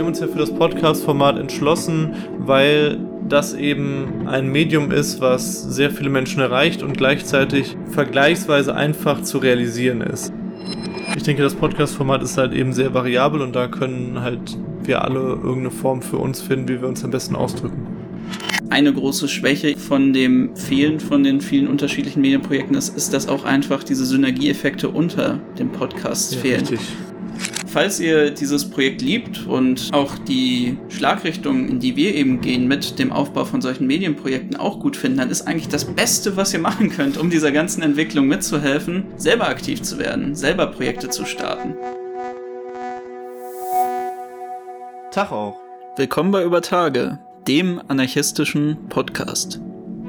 Wir haben uns ja für das Podcast-Format entschlossen, weil das eben ein Medium ist, was sehr viele Menschen erreicht und gleichzeitig vergleichsweise einfach zu realisieren ist. Ich denke, das Podcast-Format ist halt eben sehr variabel und da können halt wir alle irgendeine Form für uns finden, wie wir uns am besten ausdrücken. Eine große Schwäche von dem Fehlen von den vielen unterschiedlichen Medienprojekten ist, dass auch einfach diese Synergieeffekte unter dem Podcast fehlen. Richtig. Falls ihr dieses Projekt liebt und auch die Schlagrichtung, in die wir eben gehen mit dem Aufbau von solchen Medienprojekten auch gut finden, dann ist eigentlich das Beste, was ihr machen könnt, um dieser ganzen Entwicklung mitzuhelfen, selber aktiv zu werden, selber Projekte zu starten. Tag auch. Willkommen bei Über Tage, dem anarchistischen Podcast.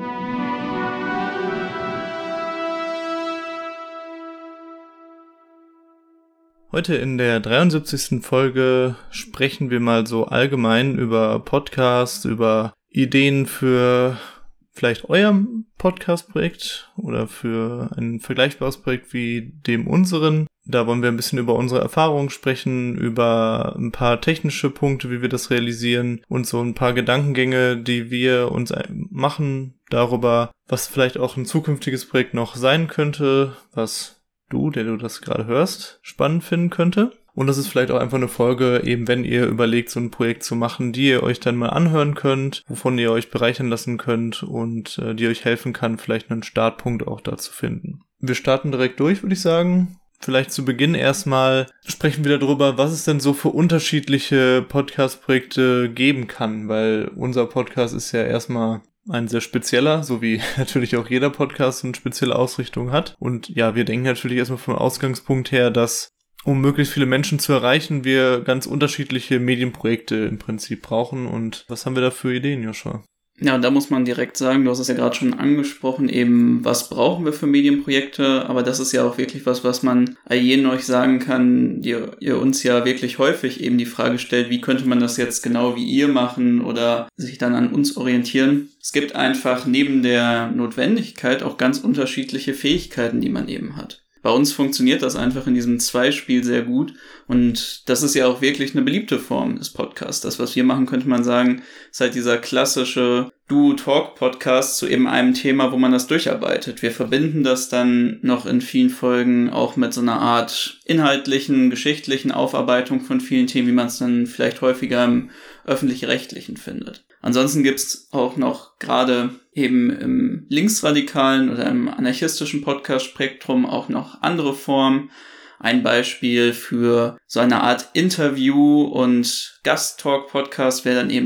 Heute in der 73. Folge sprechen wir mal so allgemein über Podcasts, über Ideen für vielleicht euer Podcast-Projekt oder für ein vergleichbares Projekt wie dem unseren. Da wollen wir ein bisschen über unsere Erfahrungen sprechen, über ein paar technische Punkte, wie wir das realisieren und so ein paar Gedankengänge, die wir uns machen darüber, was vielleicht auch ein zukünftiges Projekt noch sein könnte, was du, der du das gerade hörst, spannend finden könnte. Und das ist vielleicht auch einfach eine Folge, eben wenn ihr überlegt, so ein Projekt zu machen, die ihr euch dann mal anhören könnt, wovon ihr euch bereichern lassen könnt und die euch helfen kann, vielleicht einen Startpunkt auch da zu finden. Wir starten direkt durch, würde ich sagen. Vielleicht zu Beginn erstmal sprechen wir darüber, was es denn so für unterschiedliche Podcast-Projekte geben kann, weil unser Podcast ist ja erstmal ein sehr spezieller, so wie natürlich auch jeder Podcast eine spezielle Ausrichtung hat. Und ja, wir denken natürlich erstmal vom Ausgangspunkt her, dass um möglichst viele Menschen zu erreichen, wir ganz unterschiedliche Medienprojekte im Prinzip brauchen. Und was haben wir da für Ideen, Joshua? Ja, da muss man direkt sagen, du hast es ja gerade schon angesprochen, eben was brauchen wir für Medienprojekte, aber das ist ja auch wirklich was man all jenen euch sagen kann, die ihr uns ja wirklich häufig eben die Frage stellt, wie könnte man das jetzt genau wie ihr machen oder sich dann an uns orientieren. Es gibt einfach neben der Notwendigkeit auch ganz unterschiedliche Fähigkeiten, die man eben hat. Bei uns funktioniert das einfach in diesem Zweispiel sehr gut und das ist ja auch wirklich eine beliebte Form des Podcasts. Das, was wir machen, könnte man sagen, ist halt dieser klassische Duo-Talk-Podcast zu eben einem Thema, wo man das durcharbeitet. Wir verbinden das dann noch in vielen Folgen auch mit so einer Art inhaltlichen, geschichtlichen Aufarbeitung von vielen Themen, wie man es dann vielleicht häufiger im öffentlich-rechtlichen findet. Ansonsten gibt's auch noch gerade eben im linksradikalen oder im anarchistischen Podcast-Spektrum auch noch andere Formen. Ein Beispiel für so eine Art Interview- und Gast-Talk-Podcast wäre dann eben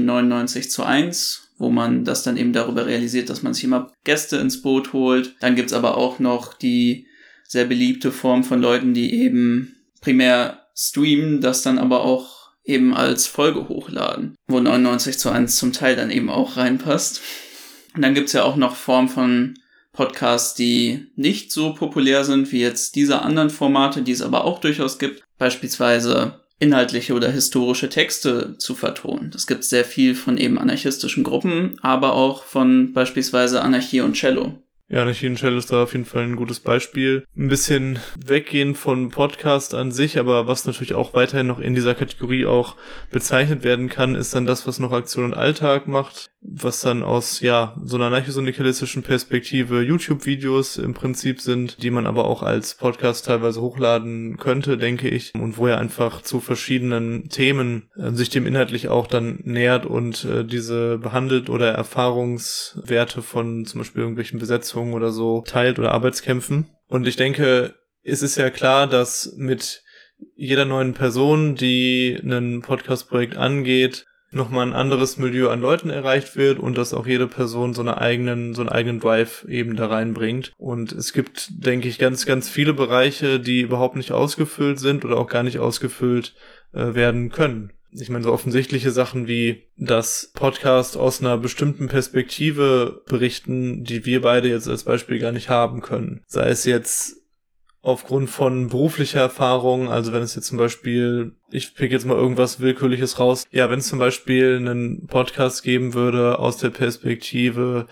99:1, wo man das dann eben darüber realisiert, dass man sich immer Gäste ins Boot holt. Dann gibt's aber auch noch die sehr beliebte Form von Leuten, die eben primär streamen, das dann aber auch eben als Folge hochladen, wo 99:1 zum Teil dann eben auch reinpasst. Und dann gibt's ja auch noch Formen von Podcasts, die nicht so populär sind wie jetzt diese anderen Formate, die es aber auch durchaus gibt, beispielsweise inhaltliche oder historische Texte zu vertonen. Das gibt sehr viel von eben anarchistischen Gruppen, aber auch von beispielsweise Anarchie und Cello. Ja, Anarchie und Cello ist da auf jeden Fall ein gutes Beispiel. Ein bisschen weggehen von Podcast an sich, aber was natürlich auch weiterhin noch in dieser Kategorie auch bezeichnet werden kann, ist dann das, was noch Aktion und Alltag macht, was dann aus, ja, so einer anarchosyndikalistischen Perspektive YouTube-Videos im Prinzip sind, die man aber auch als Podcast teilweise hochladen könnte, denke ich, und wo er einfach zu verschiedenen Themen sich dem inhaltlich auch dann nähert und diese behandelt oder Erfahrungswerte von zum Beispiel irgendwelchen Besetzungen oder so teilt oder Arbeitskämpfen. Und ich denke, es ist ja klar, dass mit jeder neuen Person, die ein Podcast-Projekt angeht, nochmal ein anderes Milieu an Leuten erreicht wird und dass auch jede Person so einen eigenen Drive eben da reinbringt. Und es gibt, denke ich, ganz, ganz viele Bereiche, die überhaupt nicht ausgefüllt sind oder auch gar nicht ausgefüllt werden können. Ich meine, so offensichtliche Sachen wie, dass Podcasts aus einer bestimmten Perspektive berichten, die wir beide jetzt als Beispiel gar nicht haben können. Sei es jetzt aufgrund von beruflicher Erfahrung, also wenn es jetzt zum Beispiel, ich pick jetzt mal irgendwas Willkürliches raus, ja, wenn es zum Beispiel einen Podcast geben würde aus der Perspektive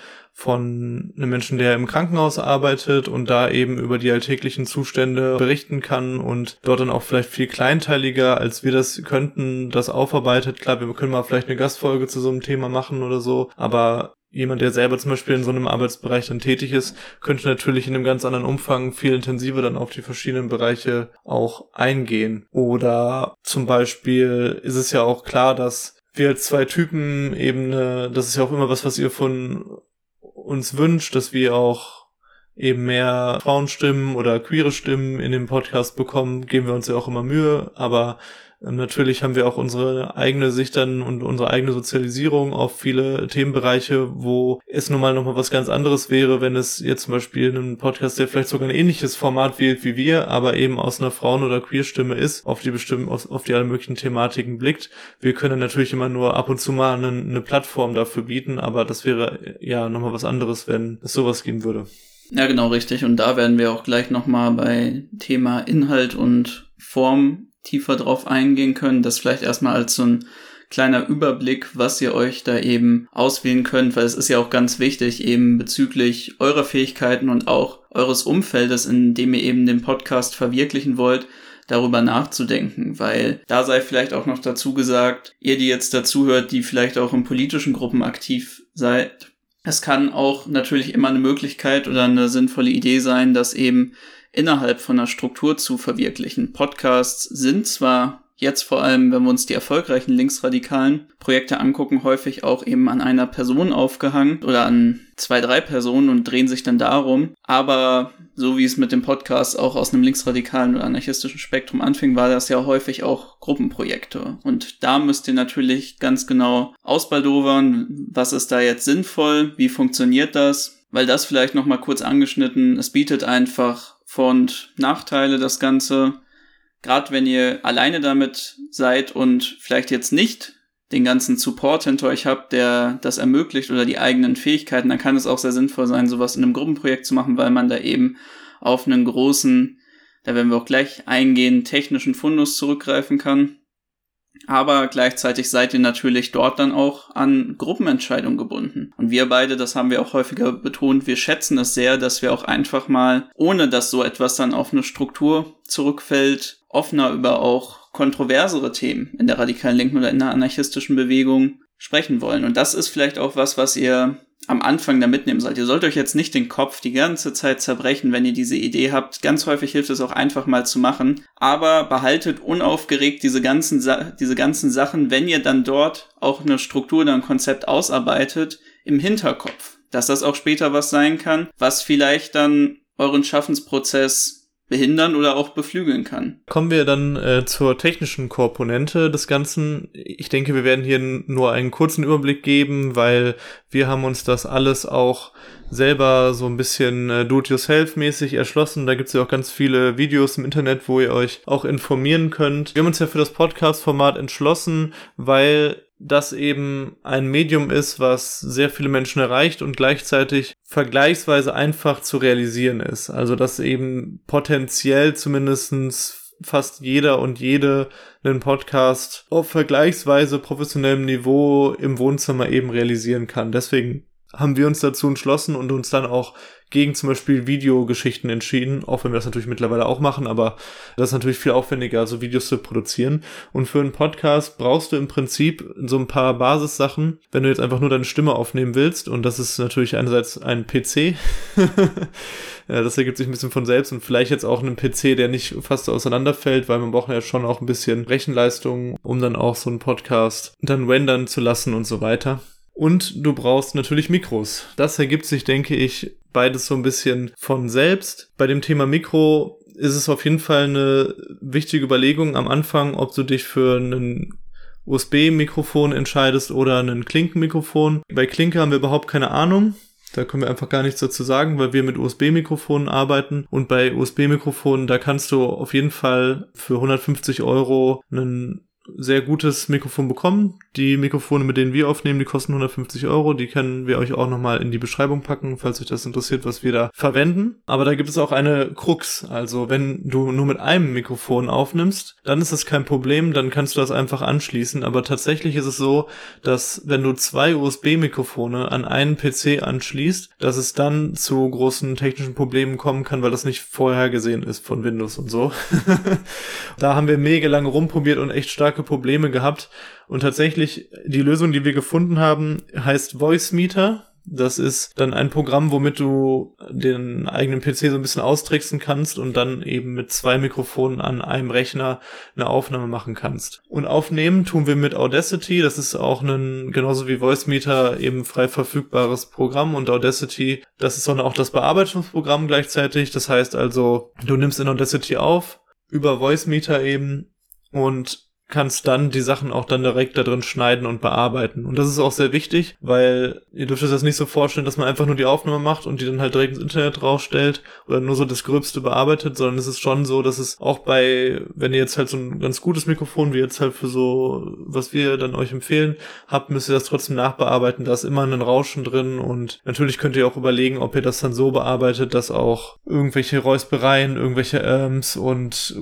von einem Menschen, der im Krankenhaus arbeitet und da eben über die alltäglichen Zustände berichten kann und dort dann auch vielleicht viel kleinteiliger, als wir das könnten, das aufarbeitet. Klar, wir können mal vielleicht eine Gastfolge zu so einem Thema machen oder so, aber jemand, der selber zum Beispiel in so einem Arbeitsbereich dann tätig ist, könnte natürlich in einem ganz anderen Umfang viel intensiver dann auf die verschiedenen Bereiche auch eingehen. Oder zum Beispiel ist es ja auch klar, dass wir als zwei Typen eben, das ist ja auch immer was ihr von uns wünscht, dass wir auch eben mehr Frauenstimmen oder queere Stimmen in dem Podcast bekommen, geben wir uns ja auch immer Mühe, aber natürlich haben wir auch unsere eigene Sicht dann und unsere eigene Sozialisierung auf viele Themenbereiche, wo es nun mal nochmal was ganz anderes wäre, wenn es jetzt zum Beispiel einen Podcast, der vielleicht sogar ein ähnliches Format wählt wie wir, aber eben aus einer Frauen- oder Queer-Stimme ist, auf die alle möglichen Thematiken blickt. Wir können natürlich immer nur ab und zu mal eine Plattform dafür bieten, aber das wäre ja nochmal was anderes, wenn es sowas geben würde. Ja, genau, richtig. Und da werden wir auch gleich nochmal bei Thema Inhalt und Form tiefer drauf eingehen können. Das vielleicht erstmal als so ein kleiner Überblick, was ihr euch da eben auswählen könnt, weil es ist ja auch ganz wichtig, eben bezüglich eurer Fähigkeiten und auch eures Umfeldes, in dem ihr eben den Podcast verwirklichen wollt, darüber nachzudenken, weil da sei vielleicht auch noch dazu gesagt, ihr, die jetzt dazuhört, die vielleicht auch in politischen Gruppen aktiv seid, es kann auch natürlich immer eine Möglichkeit oder eine sinnvolle Idee sein, das eben innerhalb von einer Struktur zu verwirklichen. Podcasts sind zwar jetzt vor allem, wenn wir uns die erfolgreichen linksradikalen Projekte angucken, häufig auch eben an einer Person aufgehangen oder an 2, 3 Personen und drehen sich dann darum. Aber so wie es mit dem Podcast auch aus einem linksradikalen oder anarchistischen Spektrum anfing, war das ja häufig auch Gruppenprojekte. Und da müsst ihr natürlich ganz genau ausbaldowern, was ist da jetzt sinnvoll, wie funktioniert das? Weil das vielleicht nochmal kurz angeschnitten, es bietet einfach Vor- und Nachteile, das Ganze. Gerade wenn ihr alleine damit seid und vielleicht jetzt nicht den ganzen Support hinter euch habt, der das ermöglicht oder die eigenen Fähigkeiten, dann kann es auch sehr sinnvoll sein, sowas in einem Gruppenprojekt zu machen, weil man da eben auf einen großen, da werden wir auch gleich eingehen, technischen Fundus zurückgreifen kann. Aber gleichzeitig seid ihr natürlich dort dann auch an Gruppenentscheidungen gebunden. Und wir beide, das haben wir auch häufiger betont, wir schätzen es sehr, dass wir auch einfach mal, ohne dass so etwas dann auf eine Struktur zurückfällt, offener über auch kontroversere Themen in der radikalen Linken oder in der anarchistischen Bewegung sprechen wollen. Und das ist vielleicht auch was ihr am Anfang da mitnehmen sollt. Ihr sollt euch jetzt nicht den Kopf die ganze Zeit zerbrechen, wenn ihr diese Idee habt. Ganz häufig hilft es auch einfach mal zu machen. Aber behaltet unaufgeregt diese ganzen Sachen, wenn ihr dann dort auch eine Struktur oder ein Konzept ausarbeitet, im Hinterkopf. Dass das auch später was sein kann, was vielleicht dann euren Schaffensprozess behindern oder auch beflügeln kann. Kommen wir dann zur technischen Komponente des Ganzen. Ich denke, wir werden hier nur einen kurzen Überblick geben, weil wir haben uns das alles auch selber so ein bisschen do-it-yourself-mäßig erschlossen. Da gibt es ja auch ganz viele Videos im Internet, wo ihr euch auch informieren könnt. Wir haben uns ja für das Podcast-Format entschlossen, weil das eben ein Medium ist, was sehr viele Menschen erreicht und gleichzeitig vergleichsweise einfach zu realisieren ist. Also dass eben potenziell zumindestens fast jeder und jede einen Podcast auf vergleichsweise professionellem Niveau im Wohnzimmer eben realisieren kann. Deswegen haben wir uns dazu entschlossen und uns dann auch gegen zum Beispiel Videogeschichten entschieden, auch wenn wir das natürlich mittlerweile auch machen, aber das ist natürlich viel aufwendiger, also Videos zu produzieren. Und für einen Podcast brauchst du im Prinzip so ein paar Basissachen, wenn du jetzt einfach nur deine Stimme aufnehmen willst, und das ist natürlich einerseits ein PC, ja, das ergibt sich ein bisschen von selbst, und vielleicht jetzt auch einen PC, der nicht fast auseinanderfällt, weil man braucht ja schon auch ein bisschen Rechenleistung, um dann auch so einen Podcast dann rendern zu lassen und so weiter. Und du brauchst natürlich Mikros. Das ergibt sich, denke ich, beides so ein bisschen von selbst. Bei dem Thema Mikro ist es auf jeden Fall eine wichtige Überlegung am Anfang, ob du dich für ein USB-Mikrofon entscheidest oder ein Klinkenmikrofon. Bei Klinke haben wir überhaupt keine Ahnung. Da können wir einfach gar nichts dazu sagen, weil wir mit USB-Mikrofonen arbeiten. Und bei USB-Mikrofonen, da kannst du auf jeden Fall für 150 € einen sehr gutes Mikrofon bekommen. Die Mikrofone, mit denen wir aufnehmen, die kosten 150 €. Die können wir euch auch nochmal in die Beschreibung packen, falls euch das interessiert, was wir da verwenden. Aber da gibt es auch eine Krux. Also wenn du nur mit einem Mikrofon aufnimmst, dann ist das kein Problem, dann kannst du das einfach anschließen. Aber tatsächlich ist es so, dass wenn du 2 USB-Mikrofone an einen PC anschließt, dass es dann zu großen technischen Problemen kommen kann, weil das nicht vorhergesehen ist von Windows und so. Da haben wir mega lange rumprobiert und echt starke Probleme gehabt. Und tatsächlich, die Lösung, die wir gefunden haben, heißt Voicemeeter. Das ist dann ein Programm, womit du den eigenen PC so ein bisschen austricksen kannst und dann eben mit 2 Mikrofonen an einem Rechner eine Aufnahme machen kannst. Und aufnehmen tun wir mit Audacity. Das ist auch genauso wie Voicemeeter, eben frei verfügbares Programm. Und Audacity, das ist dann auch das Bearbeitungsprogramm gleichzeitig. Das heißt also, du nimmst in Audacity auf, über Voicemeeter eben, und kannst dann die Sachen auch dann direkt da drin schneiden und bearbeiten. Und das ist auch sehr wichtig, weil ihr dürft euch das nicht so vorstellen, dass man einfach nur die Aufnahme macht und die dann halt direkt ins Internet rausstellt oder nur so das Gröbste bearbeitet, sondern es ist schon so, dass es auch wenn ihr jetzt halt so ein ganz gutes Mikrofon, wie jetzt halt für so, was wir dann euch empfehlen, habt, müsst ihr das trotzdem nachbearbeiten. Da ist immer ein Rauschen drin und natürlich könnt ihr auch überlegen, ob ihr das dann so bearbeitet, dass auch irgendwelche Räuspereien, irgendwelche und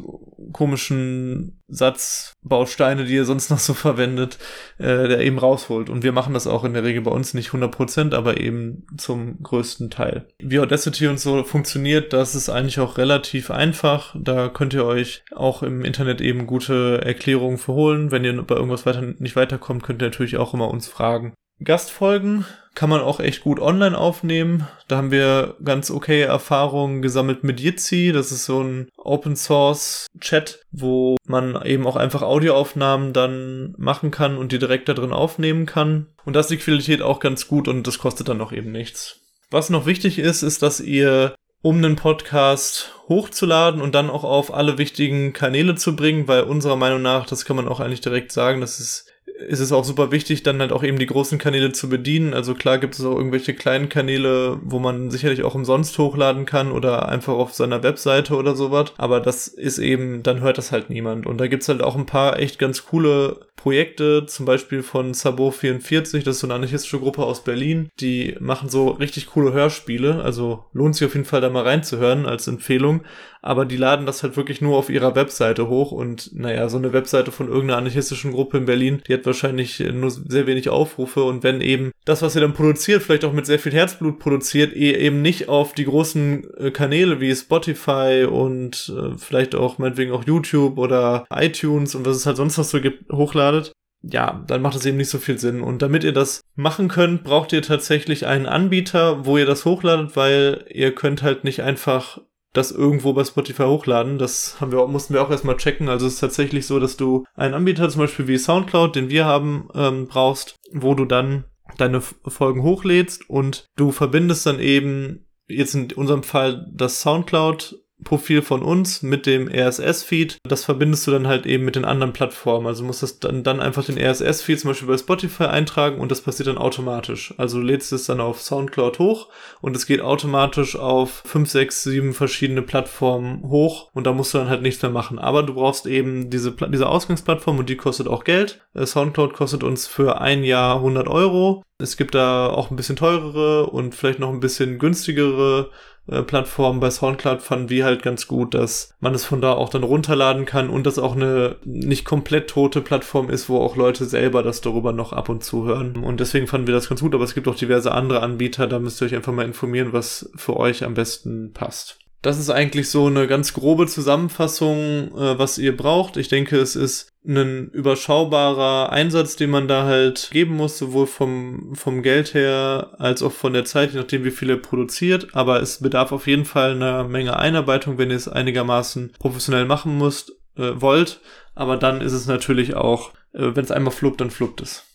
komischen Satzbausteine, die ihr sonst noch so verwendet, der eben rausholt. Und wir machen das auch in der Regel bei uns nicht 100%, aber eben zum größten Teil. Wie Audacity und so funktioniert, das ist eigentlich auch relativ einfach. Da könnt ihr euch auch im Internet eben gute Erklärungen für holen. Wenn ihr bei irgendwas nicht weiterkommt, könnt ihr natürlich auch immer uns fragen. Gastfolgen kann man auch echt gut online aufnehmen. Da haben wir ganz okay Erfahrungen gesammelt mit Jitsi. Das ist so ein Open-Source-Chat, wo man eben auch einfach Audioaufnahmen dann machen kann und die direkt da drin aufnehmen kann. Und da ist die Qualität auch ganz gut und das kostet dann auch eben nichts. Was noch wichtig ist, dass ihr, um einen Podcast hochzuladen und dann auch auf alle wichtigen Kanäle zu bringen, weil unserer Meinung nach, das kann man auch eigentlich direkt sagen, ist es auch super wichtig, dann halt auch eben die großen Kanäle zu bedienen. Also klar gibt es auch irgendwelche kleinen Kanäle, wo man sicherlich auch umsonst hochladen kann oder einfach auf seiner Webseite oder sowas. Aber das ist eben, dann hört das halt niemand. Und da gibt's halt auch ein paar echt ganz coole Projekte, zum Beispiel von Sabot44, das ist so eine anarchistische Gruppe aus Berlin. Die machen so richtig coole Hörspiele, also lohnt sich auf jeden Fall da mal reinzuhören als Empfehlung. Aber die laden das halt wirklich nur auf ihrer Webseite hoch und naja, so eine Webseite von irgendeiner anarchistischen Gruppe in Berlin, die hat wahrscheinlich nur sehr wenig Aufrufe und wenn eben das, was ihr dann produziert, vielleicht auch mit sehr viel Herzblut produziert, ihr eben nicht auf die großen Kanäle wie Spotify und vielleicht auch meinetwegen auch YouTube oder iTunes und was es halt sonst noch so gibt, hochladet, ja, dann macht das eben nicht so viel Sinn. Und damit ihr das machen könnt, braucht ihr tatsächlich einen Anbieter, wo ihr das hochladet, weil ihr könnt halt nicht einfach das irgendwo bei Spotify hochladen. Das mussten wir auch erstmal checken. Also es ist tatsächlich so, dass du einen Anbieter zum Beispiel wie Soundcloud, den wir haben, brauchst, wo du dann deine Folgen hochlädst und du verbindest dann eben, jetzt in unserem Fall das Soundcloud-Profil von uns mit dem RSS-Feed. Das verbindest du dann halt eben mit den anderen Plattformen. Also musst das dann einfach den RSS-Feed zum Beispiel bei Spotify eintragen und das passiert dann automatisch. Also du lädst es dann auf Soundcloud hoch und es geht automatisch auf 5, 6, 7 verschiedene Plattformen hoch und da musst du dann halt nichts mehr machen. Aber du brauchst eben diese Ausgangsplattform und die kostet auch Geld. Soundcloud kostet uns für ein Jahr 100 €. Es gibt da auch ein bisschen teurere und vielleicht noch ein bisschen günstigere Plattformen. Bei Soundcloud fanden wir halt ganz gut, dass man es von da auch dann runterladen kann und das auch eine nicht komplett tote Plattform ist, wo auch Leute selber das darüber noch ab und zu hören. Und deswegen fanden wir das ganz gut, aber es gibt auch diverse andere Anbieter, da müsst ihr euch einfach mal informieren, was für euch am besten passt. Das ist eigentlich so eine ganz grobe Zusammenfassung, was ihr braucht. Ich denke, es ist ein überschaubarer Einsatz, den man da halt geben muss, sowohl vom Geld her als auch von der Zeit, je nachdem wie viel ihr produziert. Aber es bedarf auf jeden Fall einer Menge Einarbeitung, wenn ihr es einigermaßen professionell machen wollt. Aber dann ist es natürlich auch, wenn es einmal fluppt, dann fluppt es.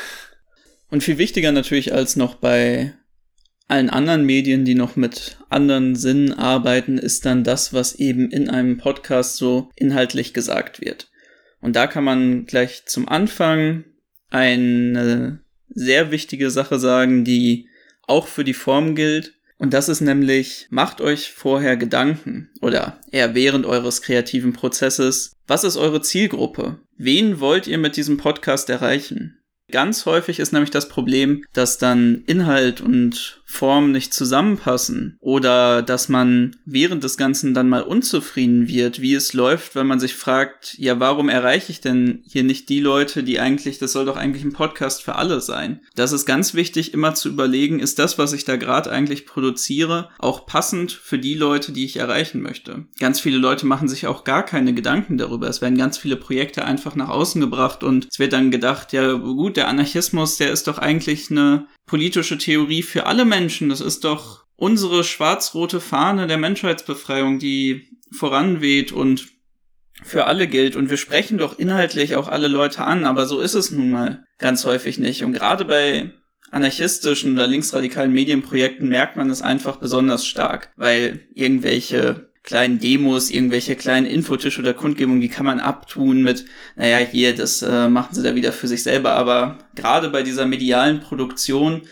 Und viel wichtiger natürlich als noch bei allen anderen Medien, die noch mit anderen Sinnen arbeiten, ist dann das, was eben in einem Podcast so inhaltlich gesagt wird. Und da kann man gleich zum Anfang eine sehr wichtige Sache sagen, die auch für die Form gilt. Und das ist nämlich, macht euch vorher Gedanken oder eher während eures kreativen Prozesses. Was ist eure Zielgruppe? Wen wollt ihr mit diesem Podcast erreichen? Ganz häufig ist nämlich das Problem, dass dann Inhalt und Form nicht zusammenpassen oder dass man während des Ganzen dann mal unzufrieden wird, wie es läuft, wenn man sich fragt, ja, warum erreiche ich denn hier nicht die Leute, das soll doch eigentlich ein Podcast für alle sein. Das ist ganz wichtig, immer zu überlegen, ist das, was ich da gerade eigentlich produziere, auch passend für die Leute, die ich erreichen möchte. Ganz viele Leute machen sich auch gar keine Gedanken darüber. Es werden ganz viele Projekte einfach nach außen gebracht und es wird dann gedacht, ja gut, der Anarchismus, der ist doch eigentlich eine politische Theorie für alle Menschen. Das ist doch unsere schwarz-rote Fahne der Menschheitsbefreiung, die voranweht und für alle gilt. Und wir sprechen doch inhaltlich auch alle Leute an, aber so ist es nun mal ganz häufig nicht. Und gerade bei anarchistischen oder linksradikalen Medienprojekten merkt man es einfach besonders stark, weil irgendwelche kleinen Demos, irgendwelche kleinen Infotische oder Kundgebungen, die kann man abtun mit, das machen sie da wieder für sich selber. Aber gerade bei dieser medialen Produktion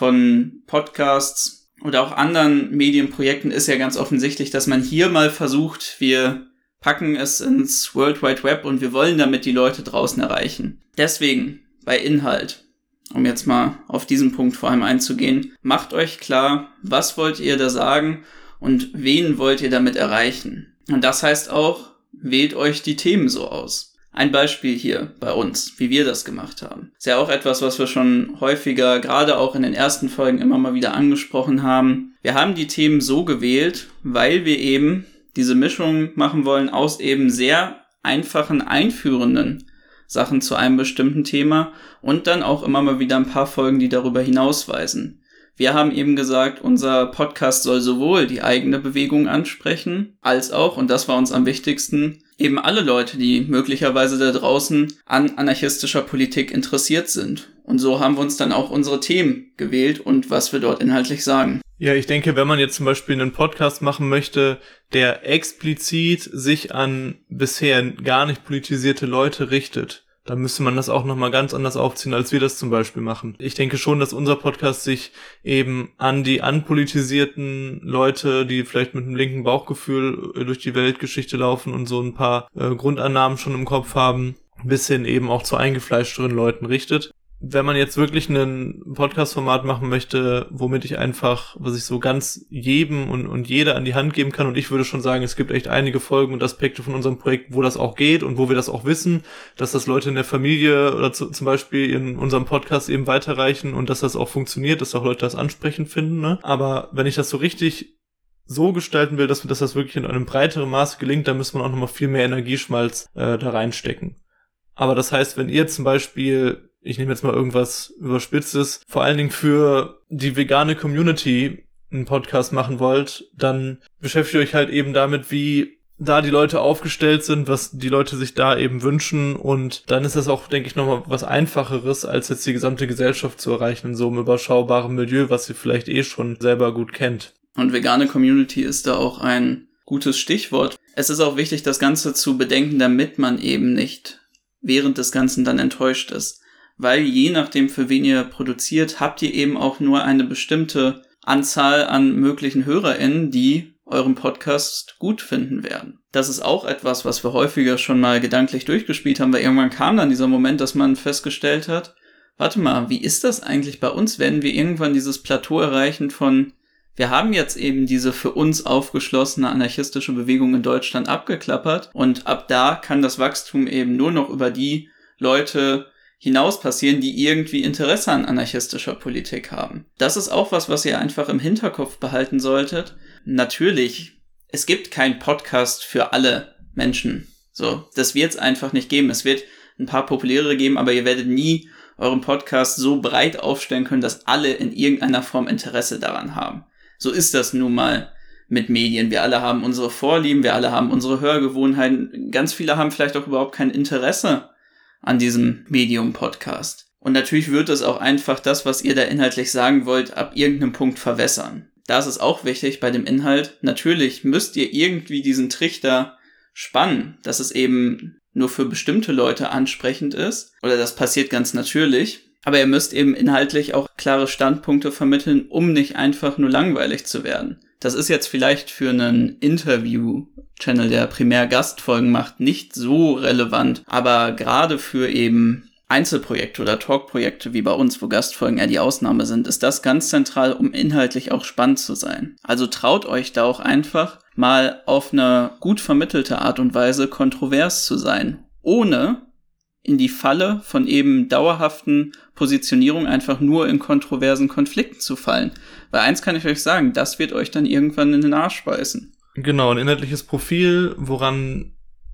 von Podcasts oder auch anderen Medienprojekten ist ja ganz offensichtlich, dass man hier mal versucht, wir packen es ins World Wide Web und wir wollen damit die Leute draußen erreichen. Deswegen bei Inhalt, um jetzt mal auf diesen Punkt vor allem einzugehen, macht euch klar, was wollt ihr da sagen und wen wollt ihr damit erreichen? Und das heißt auch, wählt euch die Themen so aus. Ein Beispiel hier bei uns, wie wir das gemacht haben. Ist ja auch etwas, was wir schon häufiger, gerade auch in den ersten Folgen immer mal wieder angesprochen haben. Wir haben die Themen so gewählt, weil wir eben diese Mischung machen wollen aus eben sehr einfachen, einführenden Sachen zu einem bestimmten Thema und dann auch immer mal wieder ein paar Folgen, die darüber hinausweisen. Wir haben eben gesagt, unser Podcast soll sowohl die eigene Bewegung ansprechen, als auch, und das war uns am wichtigsten, eben alle Leute, die möglicherweise da draußen an anarchistischer Politik interessiert sind. Und so haben wir uns dann auch unsere Themen gewählt und was wir dort inhaltlich sagen. Ja, ich denke, wenn man jetzt zum Beispiel einen Podcast machen möchte, der explizit sich an bisher gar nicht politisierte Leute richtet, dann müsste man das auch nochmal ganz anders aufziehen, als wir das zum Beispiel machen. Ich denke schon, dass unser Podcast sich eben an die anpolitisierten Leute, die vielleicht mit einem linken Bauchgefühl durch die Weltgeschichte laufen und so ein paar Grundannahmen schon im Kopf haben, bis hin eben auch zu eingefleischteren Leuten richtet. Wenn man jetzt wirklich ein Podcast-Format machen möchte, womit ich einfach, was ich so ganz jedem und jeder an die Hand geben kann, und ich würde schon sagen, es gibt echt einige Folgen und Aspekte von unserem Projekt, wo das auch geht und wo wir das auch wissen, dass das Leute in der Familie oder zum Beispiel in unserem Podcast eben weiterreichen und dass das auch funktioniert, dass auch Leute das ansprechend finden, ne? Aber wenn ich das so richtig so gestalten will, dass das wirklich in einem breiteren Maße gelingt, dann muss man auch nochmal viel mehr Energieschmalz da reinstecken. Aber das heißt, wenn ihr zum Beispiel, ich nehme jetzt mal irgendwas Überspitztes, vor allen Dingen für die vegane Community einen Podcast machen wollt, dann beschäftigt euch halt eben damit, wie da die Leute aufgestellt sind, was die Leute sich da eben wünschen, und dann ist das auch, denke ich, nochmal was Einfacheres, als jetzt die gesamte Gesellschaft zu erreichen in so einem überschaubaren Milieu, was ihr vielleicht schon selber gut kennt. Und vegane Community ist da auch ein gutes Stichwort. Es ist auch wichtig, das Ganze zu bedenken, damit man eben nicht während des Ganzen dann enttäuscht ist. Weil je nachdem, für wen ihr produziert, habt ihr eben auch nur eine bestimmte Anzahl an möglichen HörerInnen, die euren Podcast gut finden werden. Das ist auch etwas, was wir häufiger schon mal gedanklich durchgespielt haben, weil irgendwann kam dann dieser Moment, dass man festgestellt hat, warte mal, wie ist das eigentlich bei uns? Werden wir irgendwann dieses Plateau erreichen von, wir haben jetzt eben diese für uns aufgeschlossene anarchistische Bewegung in Deutschland abgeklappert und ab da kann das Wachstum eben nur noch über die Leute hinaus passieren, die irgendwie Interesse an anarchistischer Politik haben. Das ist auch was ihr einfach im Hinterkopf behalten solltet. Natürlich, es gibt keinen Podcast für alle Menschen. So, das wird es einfach nicht geben. Es wird ein paar populäre geben, aber ihr werdet nie euren Podcast so breit aufstellen können, dass alle in irgendeiner Form Interesse daran haben. So ist das nun mal mit Medien. Wir alle haben unsere Vorlieben, wir alle haben unsere Hörgewohnheiten. Ganz viele haben vielleicht auch überhaupt kein Interesse an diesem Medium-Podcast. Und natürlich wird es auch einfach das, was ihr da inhaltlich sagen wollt, ab irgendeinem Punkt verwässern. Da ist es auch wichtig bei dem Inhalt, natürlich müsst ihr irgendwie diesen Trichter spannen, dass es eben nur für bestimmte Leute ansprechend ist. Oder das passiert ganz natürlich. Aber ihr müsst eben inhaltlich auch klare Standpunkte vermitteln, um nicht einfach nur langweilig zu werden. Das ist jetzt vielleicht für einen Interview-Channel, der primär Gastfolgen macht, nicht so relevant. Aber gerade für eben Einzelprojekte oder Talkprojekte wie bei uns, wo Gastfolgen eher die Ausnahme sind, ist das ganz zentral, um inhaltlich auch spannend zu sein. Also traut euch da auch einfach mal auf eine gut vermittelte Art und Weise kontrovers zu sein, ohne in die Falle von eben dauerhaften Positionierungen einfach nur in kontroversen Konflikten zu fallen. Weil eins kann ich euch sagen, das wird euch dann irgendwann in den Arsch beißen. Genau, ein inhaltliches Profil, woran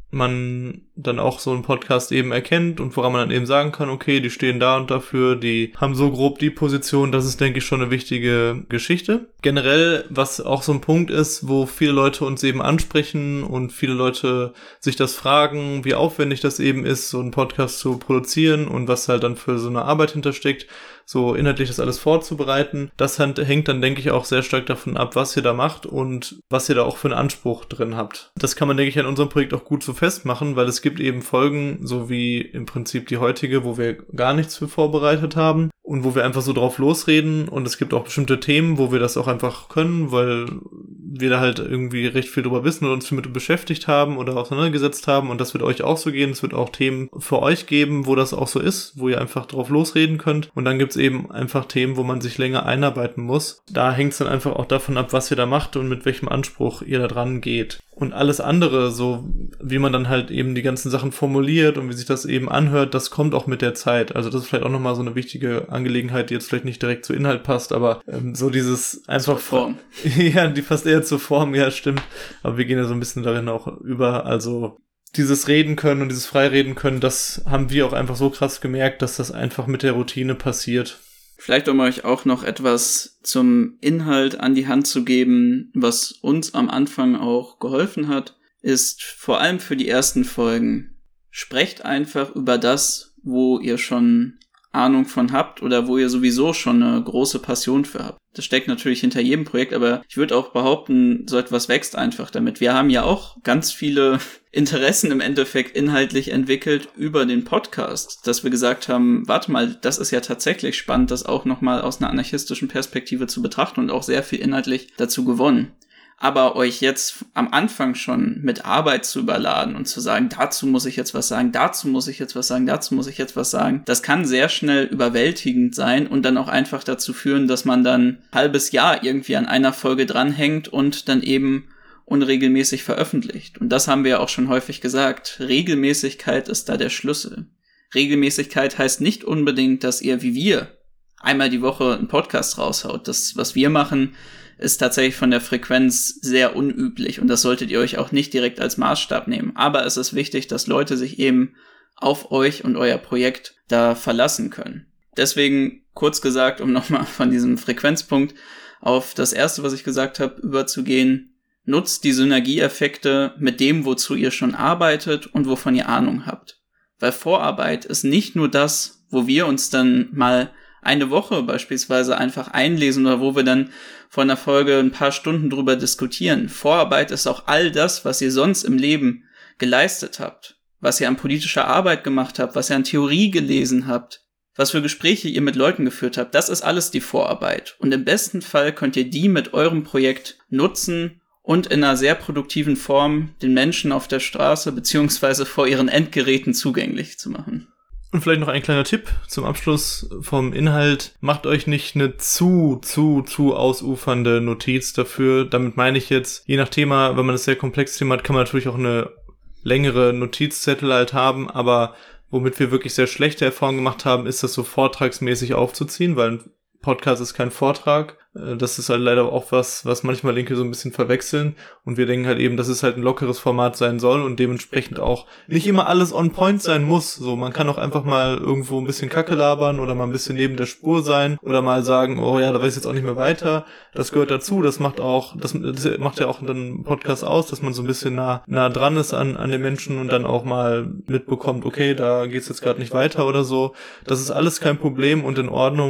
man dann auch so einen Podcast eben erkennt und woran man dann eben sagen kann, okay, die stehen da und dafür, die haben so grob die Position, das ist, denke ich, schon eine wichtige Geschichte. Generell, was auch so ein Punkt ist, wo viele Leute uns eben ansprechen und viele Leute sich das fragen, wie aufwendig das eben ist, so einen Podcast zu produzieren und was halt dann für so eine Arbeit hintersteckt, so inhaltlich das alles vorzubereiten. Das hängt dann, denke ich, auch sehr stark davon ab, was ihr da macht und was ihr da auch für einen Anspruch drin habt. Das kann man, denke ich, in unserem Projekt auch gut so festmachen, weil es gibt eben Folgen, so wie im Prinzip die heutige, wo wir gar nichts für vorbereitet haben und wo wir einfach so drauf losreden, und es gibt auch bestimmte Themen, wo wir das auch einfach können, weil wir da halt irgendwie recht viel drüber wissen und uns damit beschäftigt haben oder auseinandergesetzt haben, und das wird euch auch so gehen. Es wird auch Themen für euch geben, wo das auch so ist, wo ihr einfach drauf losreden könnt, und dann gibt's eben einfach Themen, wo man sich länger einarbeiten muss. Da hängt's dann einfach auch davon ab, was ihr da macht und mit welchem Anspruch ihr da dran geht. Und alles andere, so wie man dann halt eben die ganzen Sachen formuliert und wie sich das eben anhört, das kommt auch mit der Zeit. Also das ist vielleicht auch nochmal so eine wichtige Angelegenheit, die jetzt vielleicht nicht direkt zu Inhalt passt, aber so dieses einfach... Form. Ja, die passt eher zur Form, ja, stimmt. Aber wir gehen ja so ein bisschen darin auch über, also dieses Reden können und dieses Freireden können, das haben wir auch einfach so krass gemerkt, dass das einfach mit der Routine passiert. Vielleicht um euch auch noch etwas zum Inhalt an die Hand zu geben, was uns am Anfang auch geholfen hat, ist vor allem für die ersten Folgen: Sprecht einfach über das, wo ihr schon Ahnung von habt oder wo ihr sowieso schon eine große Passion für habt. Das steckt natürlich hinter jedem Projekt, aber ich würde auch behaupten, so etwas wächst einfach damit. Wir haben ja auch ganz viele Interessen im Endeffekt inhaltlich entwickelt über den Podcast, dass wir gesagt haben, warte mal, das ist ja tatsächlich spannend, das auch nochmal aus einer anarchistischen Perspektive zu betrachten, und auch sehr viel inhaltlich dazu gewonnen. Aber euch jetzt am Anfang schon mit Arbeit zu überladen und zu sagen, dazu muss ich jetzt was sagen, dazu muss ich jetzt was sagen, dazu muss ich jetzt was sagen, das kann sehr schnell überwältigend sein und dann auch einfach dazu führen, dass man dann ein halbes Jahr irgendwie an einer Folge dranhängt und dann eben unregelmäßig veröffentlicht. Und das haben wir ja auch schon häufig gesagt. Regelmäßigkeit ist da der Schlüssel. Regelmäßigkeit heißt nicht unbedingt, dass ihr wie wir einmal die Woche einen Podcast raushaut. Das, was wir machen, ist tatsächlich von der Frequenz sehr unüblich, und das solltet ihr euch auch nicht direkt als Maßstab nehmen. Aber es ist wichtig, dass Leute sich eben auf euch und euer Projekt da verlassen können. Deswegen, kurz gesagt, um nochmal von diesem Frequenzpunkt auf das erste, was ich gesagt habe, überzugehen: Nutzt die Synergieeffekte mit dem, wozu ihr schon arbeitet und wovon ihr Ahnung habt. Weil Vorarbeit ist nicht nur das, wo wir uns dann mal eine Woche beispielsweise einfach einlesen oder wo wir dann vor einer Folge ein paar Stunden drüber diskutieren. Vorarbeit ist auch all das, was ihr sonst im Leben geleistet habt, was ihr an politischer Arbeit gemacht habt, was ihr an Theorie gelesen habt, was für Gespräche ihr mit Leuten geführt habt. Das ist alles die Vorarbeit. Und im besten Fall könnt ihr die mit eurem Projekt nutzen und in einer sehr produktiven Form den Menschen auf der Straße beziehungsweise vor ihren Endgeräten zugänglich zu machen. Und vielleicht noch ein kleiner Tipp zum Abschluss vom Inhalt: Macht euch nicht eine zu ausufernde Notiz dafür. Damit meine ich jetzt, je nach Thema, wenn man das sehr komplex Thema hat, kann man natürlich auch eine längere Notizzettel halt haben, aber womit wir wirklich sehr schlechte Erfahrungen gemacht haben, ist das so vortragsmäßig aufzuziehen, weil ein Podcast ist kein Vortrag. Das ist halt leider auch was manchmal Linke so ein bisschen verwechseln, und wir denken halt eben, dass es halt ein lockeres Format sein soll und dementsprechend auch nicht immer alles on point sein muss. So, man kann auch einfach mal irgendwo ein bisschen Kacke labern oder mal ein bisschen neben der Spur sein oder mal sagen, oh ja, da weiß ich jetzt auch nicht mehr weiter. Das gehört dazu, das macht ja auch dann einen Podcast aus, dass man so ein bisschen nah dran ist an den Menschen und dann auch mal mitbekommt, okay, da geht's jetzt gerade nicht weiter oder so. Das ist alles kein Problem und in Ordnung.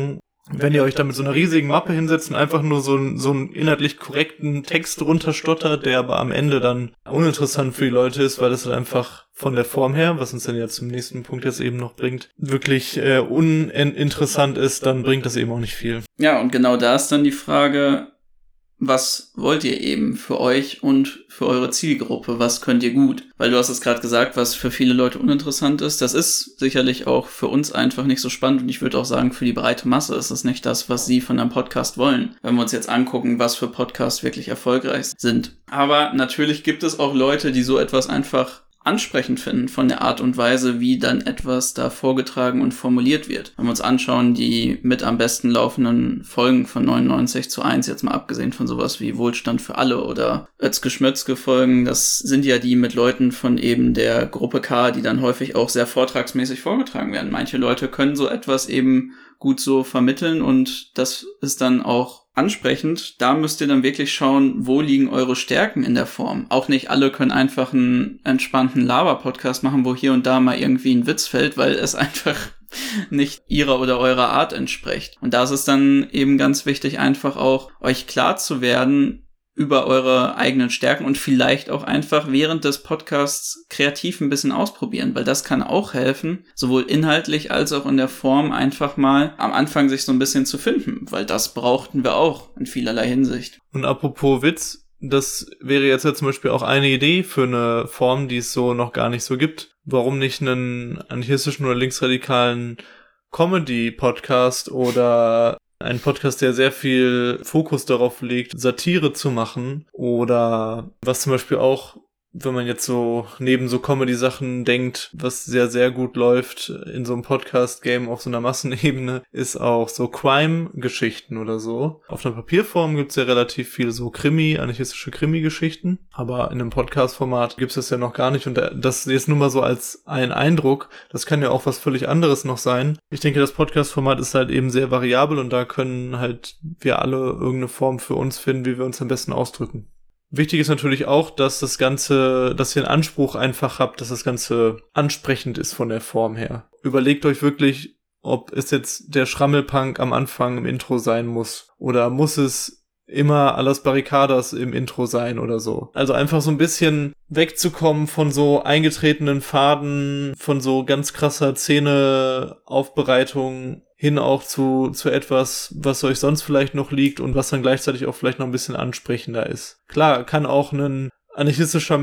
Wenn ihr euch da mit so einer riesigen Mappe hinsetzt und einfach nur so einen inhaltlich korrekten Text runterstottert, der aber am Ende dann uninteressant für die Leute ist, weil es halt einfach von der Form her, was uns dann ja zum nächsten Punkt jetzt eben noch bringt, wirklich uninteressant ist, dann bringt das eben auch nicht viel. Ja, und genau da ist dann die Frage, was wollt ihr eben für euch und für eure Zielgruppe? Was könnt ihr gut? Weil du hast es gerade gesagt, was für viele Leute uninteressant ist. Das ist sicherlich auch für uns einfach nicht so spannend und ich würde auch sagen, für die breite Masse ist es nicht das, was sie von einem Podcast wollen. Wenn wir uns jetzt angucken, was für Podcasts wirklich erfolgreich sind. Aber natürlich gibt es auch Leute, die so etwas einfach ansprechend finden von der Art und Weise, wie dann etwas da vorgetragen und formuliert wird. Wenn wir uns anschauen, die mit am besten laufenden Folgen von 99:1, jetzt mal abgesehen von sowas wie Wohlstand für alle oder Özke-Schmötzke Folgen, das sind ja die mit Leuten von eben der Gruppe K, die dann häufig auch sehr vortragsmäßig vorgetragen werden. Manche Leute können so etwas eben gut so vermitteln und das ist dann auch ansprechend. Da müsst ihr dann wirklich schauen, wo liegen eure Stärken in der Form. Auch nicht alle können einfach einen entspannten Laber-Podcast machen, wo hier und da mal irgendwie ein Witz fällt, weil es einfach nicht ihrer oder eurer Art entspricht. Und da ist es dann eben ganz wichtig, einfach auch euch klar zu werden über eure eigenen Stärken und vielleicht auch einfach während des Podcasts kreativ ein bisschen ausprobieren, weil das kann auch helfen, sowohl inhaltlich als auch in der Form einfach mal am Anfang sich so ein bisschen zu finden, weil das brauchten wir auch in vielerlei Hinsicht. Und apropos Witz, das wäre jetzt ja zum Beispiel auch eine Idee für eine Form, die es so noch gar nicht so gibt. Warum nicht einen anarchistischen oder linksradikalen Comedy-Podcast oder ein Podcast, der sehr viel Fokus darauf legt, Satire zu machen oder was zum Beispiel auch, wenn man jetzt so neben so Comedy-Sachen denkt, was sehr, sehr gut läuft in so einem Podcast-Game auf so einer Massenebene, ist auch so Crime-Geschichten oder so. Auf einer Papierform gibt's ja relativ viele so anarchistische Krimi-Geschichten, aber in einem Podcast-Format gibt's das ja noch gar nicht und das jetzt nur mal so als ein Eindruck, das kann ja auch was völlig anderes noch sein. Ich denke, das Podcast-Format ist halt eben sehr variabel und da können halt wir alle irgendeine Form für uns finden, wie wir uns am besten ausdrücken. Wichtig ist natürlich auch, dass das Ganze, dass ihr einen Anspruch einfach habt, dass das Ganze ansprechend ist von der Form her. Überlegt euch wirklich, ob es jetzt der Schrammelpunk am Anfang im Intro sein muss oder muss es immer a las Barricadas im Intro sein oder so. Also einfach so ein bisschen wegzukommen von so eingetretenen Faden, von so ganz krasser Szeneaufbereitung hin auch zu etwas, was euch sonst vielleicht noch liegt und was dann gleichzeitig auch vielleicht noch ein bisschen ansprechender ist. Klar, kann auch ein anarchistischer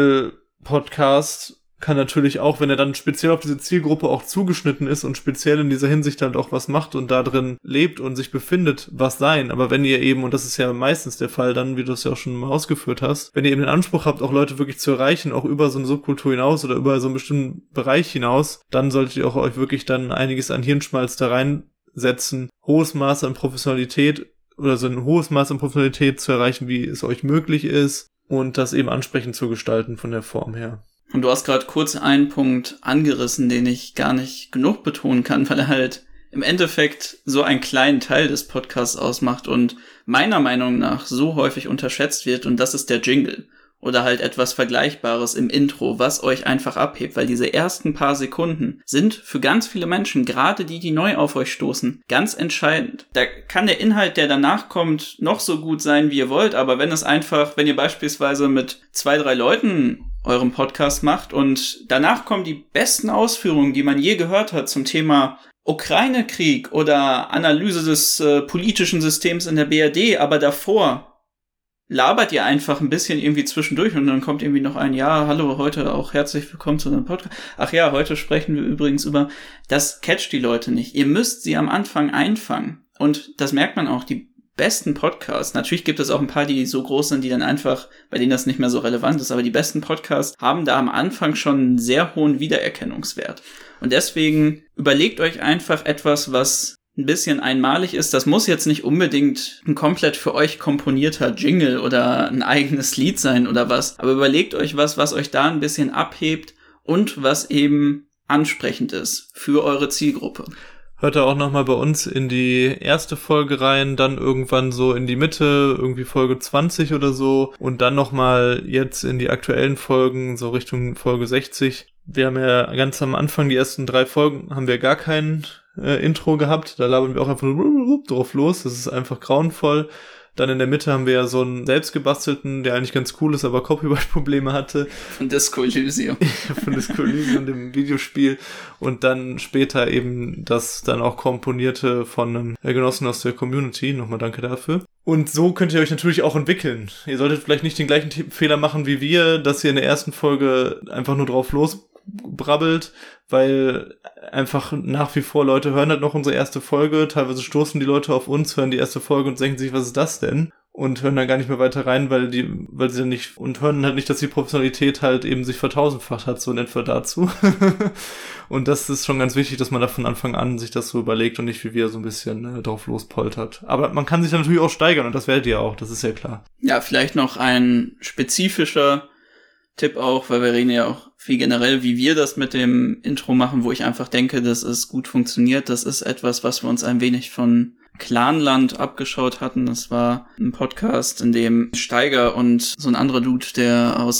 Metal-Podcast kann natürlich auch, wenn er dann speziell auf diese Zielgruppe auch zugeschnitten ist und speziell in dieser Hinsicht halt auch was macht und da drin lebt und sich befindet, was sein. Aber wenn ihr eben, und das ist ja meistens der Fall dann, wie du es ja auch schon mal ausgeführt hast, wenn ihr eben den Anspruch habt, auch Leute wirklich zu erreichen, auch über so eine Subkultur hinaus oder über so einen bestimmten Bereich hinaus, dann solltet ihr auch euch wirklich dann einiges an Hirnschmalz da reinsetzen, hohes Maß an Professionalität oder so ein hohes Maß an Professionalität zu erreichen, wie es euch möglich ist und das eben ansprechend zu gestalten von der Form her. Und du hast gerade kurz einen Punkt angerissen, den ich gar nicht genug betonen kann, weil er halt im Endeffekt so einen kleinen Teil des Podcasts ausmacht und meiner Meinung nach so häufig unterschätzt wird und das ist der Jingle. Oder halt etwas Vergleichbares im Intro, was euch einfach abhebt, weil diese ersten paar Sekunden sind für ganz viele Menschen, gerade die neu auf euch stoßen, ganz entscheidend. Da kann der Inhalt, der danach kommt, noch so gut sein, wie ihr wollt, aber wenn ihr beispielsweise mit 2-3 Leuten euren Podcast macht und danach kommen die besten Ausführungen, die man je gehört hat zum Thema Ukraine-Krieg oder Analyse des politischen Systems in der BRD, aber davor labert ihr einfach ein bisschen irgendwie zwischendurch und dann kommt irgendwie noch ein, ja, hallo, heute auch herzlich willkommen zu einem Podcast. Ach ja, heute sprechen wir übrigens über, das catcht die Leute nicht. Ihr müsst sie am Anfang einfangen und das merkt man auch, die besten Podcasts, natürlich gibt es auch ein paar, die so groß sind, die dann einfach, bei denen das nicht mehr so relevant ist, aber die besten Podcasts haben da am Anfang schon einen sehr hohen Wiedererkennungswert. Und deswegen überlegt euch einfach etwas, was ein bisschen einmalig ist. Das muss jetzt nicht unbedingt ein komplett für euch komponierter Jingle oder ein eigenes Lied sein oder was, aber überlegt euch was euch da ein bisschen abhebt und was eben ansprechend ist für eure Zielgruppe. Hört ihr auch nochmal bei uns in die erste Folge rein, dann irgendwann so in die Mitte, irgendwie Folge 20 oder so und dann nochmal jetzt in die aktuellen Folgen, so Richtung Folge 60. Wir haben ja ganz am Anfang, die ersten 3 Folgen, haben wir gar keinen Intro gehabt. Da labern wir auch einfach nur drauf los. Das ist einfach grauenvoll. Dann in der Mitte haben wir ja so einen selbstgebastelten, der eigentlich ganz cool ist, aber Copyright-Probleme hatte. Von Disco Elysium. Von Disco Elysium, dem Videospiel. Und dann später eben das dann auch komponierte von einem Genossen aus der Community. Nochmal danke dafür. Und so könnt ihr euch natürlich auch entwickeln. Ihr solltet vielleicht nicht den gleichen Fehler machen wie wir, dass ihr in der ersten Folge einfach nur drauf losbrabbelt, weil einfach nach wie vor Leute hören halt noch unsere erste Folge, teilweise stoßen die Leute auf uns, hören die erste Folge und denken sich, was ist das denn? Und hören dann gar nicht mehr weiter rein, weil sie dann nicht, und hören halt nicht, dass die Professionalität halt eben sich vertausendfacht hat, so in etwa dazu. Und das ist schon ganz wichtig, dass man da von Anfang an sich das so überlegt und nicht wie wir so ein bisschen drauf lospoltert. Aber man kann sich da natürlich auch steigern und das werdet ihr auch, das ist ja klar. Ja, vielleicht noch ein spezifischer Tipp auch, weil wir reden ja auch viel generell, wie wir das mit dem Intro machen, wo ich einfach denke, dass es gut funktioniert. Das ist etwas, was wir uns ein wenig von Clanland abgeschaut hatten. Das war ein Podcast, in dem Steiger und so ein anderer Dude, der aus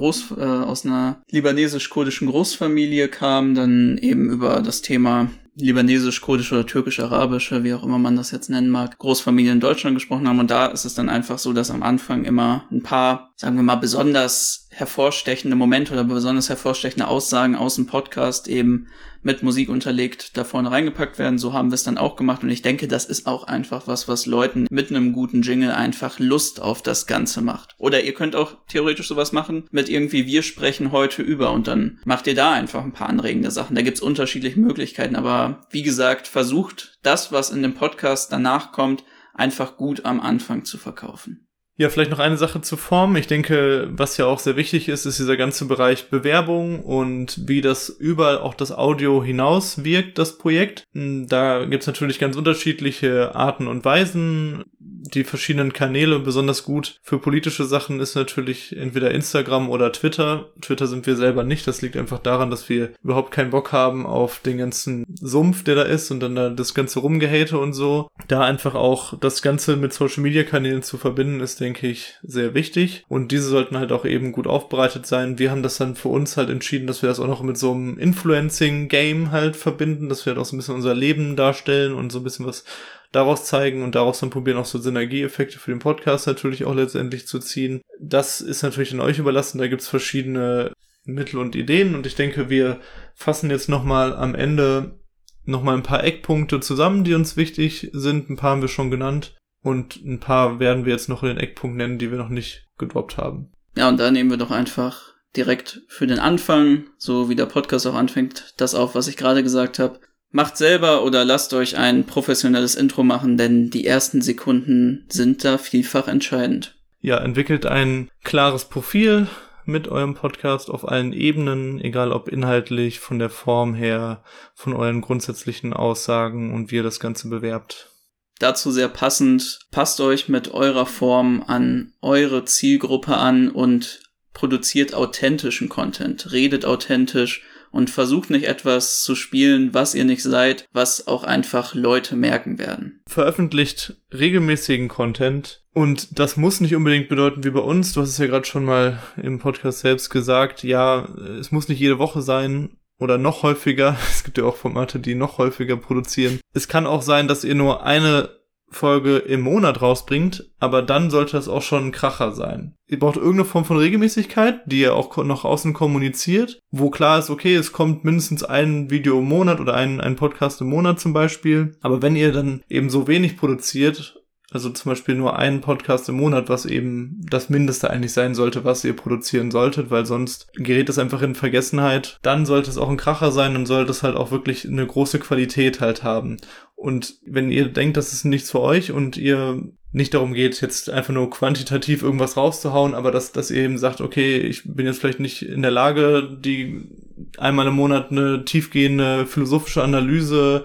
einer libanesisch-kurdischen Großfamilie kam, dann eben über das Thema libanesisch, kurdisch oder türkisch-arabische, wie auch immer man das jetzt nennen mag, Großfamilie in Deutschland gesprochen haben. Und da ist es dann einfach so, dass am Anfang immer ein paar, sagen wir mal, besonders hervorstechende Momente oder besonders hervorstechende Aussagen aus dem Podcast eben mit Musik unterlegt da vorne reingepackt werden. So haben wir es dann auch gemacht. Und ich denke, das ist auch einfach was Leuten mit einem guten Jingle einfach Lust auf das Ganze macht. Oder ihr könnt auch theoretisch sowas machen mit irgendwie wir sprechen heute über und dann macht ihr da einfach ein paar anregende Sachen. Da gibt's unterschiedliche Möglichkeiten, aber wie gesagt, versucht das, was in dem Podcast danach kommt, einfach gut am Anfang zu verkaufen. Ja, vielleicht noch eine Sache zur Form. Ich denke, was ja auch sehr wichtig ist, ist dieser ganze Bereich Bewerbung und wie das über auch das Audio hinaus wirkt, das Projekt. Da gibt's natürlich ganz unterschiedliche Arten und Weisen. Die verschiedenen Kanäle, besonders gut für politische Sachen, ist natürlich entweder Instagram oder Twitter. Twitter sind wir selber nicht. Das liegt einfach daran, dass wir überhaupt keinen Bock haben auf den ganzen Sumpf, der da ist und dann da das ganze Rumgehate und so. Da einfach auch das Ganze mit Social-Media-Kanälen zu verbinden, ist, denke ich, sehr wichtig. Und diese sollten halt auch eben gut aufbereitet sein. Wir haben das dann für uns halt entschieden, dass wir das auch noch mit so einem Influencing-Game halt verbinden, dass wir halt auch so ein bisschen unser Leben darstellen und so ein bisschen was daraus zeigen und daraus dann probieren, auch so Synergieeffekte für den Podcast natürlich auch letztendlich zu ziehen. Das ist natürlich an euch überlassen, da gibt's verschiedene Mittel und Ideen und ich denke, wir fassen jetzt nochmal am Ende nochmal ein paar Eckpunkte zusammen, die uns wichtig sind. Ein paar haben wir schon genannt und ein paar werden wir jetzt noch in den Eckpunkt nennen, die wir noch nicht gedroppt haben. Ja, und da nehmen wir doch einfach direkt für den Anfang, so wie der Podcast auch anfängt, das auf, was ich gerade gesagt habe. Macht selber oder lasst euch ein professionelles Intro machen, denn die ersten Sekunden sind da vielfach entscheidend. Ja, entwickelt ein klares Profil mit eurem Podcast auf allen Ebenen, egal ob inhaltlich, von der Form her, von euren grundsätzlichen Aussagen und wie ihr das Ganze bewerbt. Dazu sehr passend, passt euch mit eurer Form an eure Zielgruppe an und produziert authentischen Content, redet authentisch und versucht nicht etwas zu spielen, was ihr nicht seid, was auch einfach Leute merken werden. Veröffentlicht regelmäßigen Content und das muss nicht unbedingt bedeuten wie bei uns. Du hast es ja gerade schon mal im Podcast selbst gesagt. Ja, es muss nicht jede Woche sein oder noch häufiger. Es gibt ja auch Formate, die noch häufiger produzieren. Es kann auch sein, dass ihr nur eine Folge im Monat rausbringt, aber dann sollte das auch schon ein Kracher sein. Ihr braucht irgendeine Form von Regelmäßigkeit, die ihr auch nach außen kommuniziert, wo klar ist, okay, es kommt mindestens ein Video im Monat oder ein Podcast im Monat zum Beispiel. Aber wenn ihr dann eben so wenig produziert, also zum Beispiel nur einen Podcast im Monat, was eben das Mindeste eigentlich sein sollte, was ihr produzieren solltet, weil sonst gerät es einfach in Vergessenheit. Dann sollte es auch ein Kracher sein und sollte es halt auch wirklich eine große Qualität halt haben. Und wenn ihr denkt, das ist nichts für euch und ihr nicht darum geht, jetzt einfach nur quantitativ irgendwas rauszuhauen, aber dass ihr eben sagt, okay, ich bin jetzt vielleicht nicht in der Lage, die einmal im Monat eine tiefgehende philosophische Analyse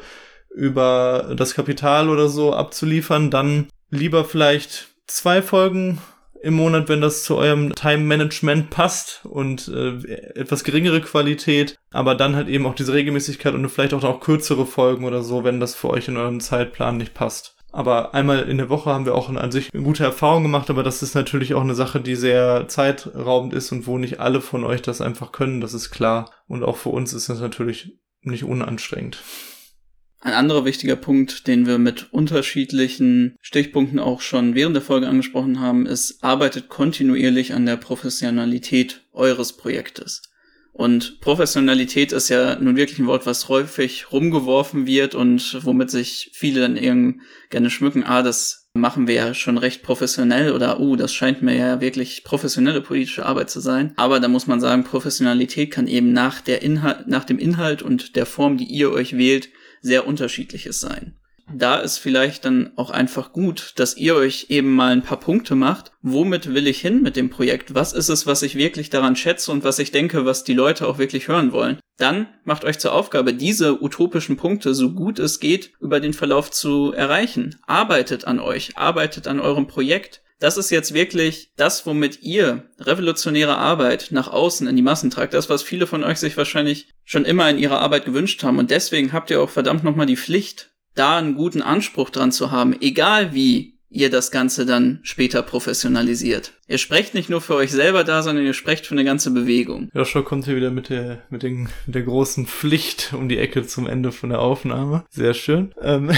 über das Kapital oder so abzuliefern, dann lieber vielleicht 2 Folgen im Monat, wenn das zu eurem Time-Management passt und etwas geringere Qualität, aber dann halt eben auch diese Regelmäßigkeit und vielleicht auch kürzere Folgen oder so, wenn das für euch in euren Zeitplan nicht passt. Aber einmal in der Woche haben wir auch an sich eine gute Erfahrung gemacht, aber das ist natürlich auch eine Sache, die sehr zeitraubend ist und wo nicht alle von euch das einfach können, das ist klar. Und auch für uns ist das natürlich nicht unanstrengend. Ein anderer wichtiger Punkt, den wir mit unterschiedlichen Stichpunkten auch schon während der Folge angesprochen haben, ist, arbeitet kontinuierlich an der Professionalität eures Projektes. Und Professionalität ist ja nun wirklich ein Wort, was häufig rumgeworfen wird und womit sich viele dann gerne schmücken, das machen wir ja schon recht professionell oder das scheint mir ja wirklich professionelle politische Arbeit zu sein. Aber da muss man sagen, Professionalität kann eben nach dem Inhalt und der Form, die ihr euch wählt, sehr unterschiedliches sein. Da ist vielleicht dann auch einfach gut, dass ihr euch eben mal ein paar Punkte macht. Womit will ich hin mit dem Projekt? Was ist es, was ich wirklich daran schätze und was ich denke, was die Leute auch wirklich hören wollen? Dann macht euch zur Aufgabe, diese utopischen Punkte, so gut es geht, über den Verlauf zu erreichen. Arbeitet an euch, arbeitet an eurem Projekt. Das ist jetzt wirklich das, womit ihr revolutionäre Arbeit nach außen in die Massen tragt. Das, was viele von euch sich wahrscheinlich schon immer in ihrer Arbeit gewünscht haben. Und deswegen habt ihr auch verdammt nochmal die Pflicht, da einen guten Anspruch dran zu haben, egal wie ihr das Ganze dann später professionalisiert. Ihr sprecht nicht nur für euch selber da, sondern ihr sprecht für eine ganze Bewegung. Joshua kommt hier wieder mit der großen Pflicht um die Ecke zum Ende von der Aufnahme. Sehr schön.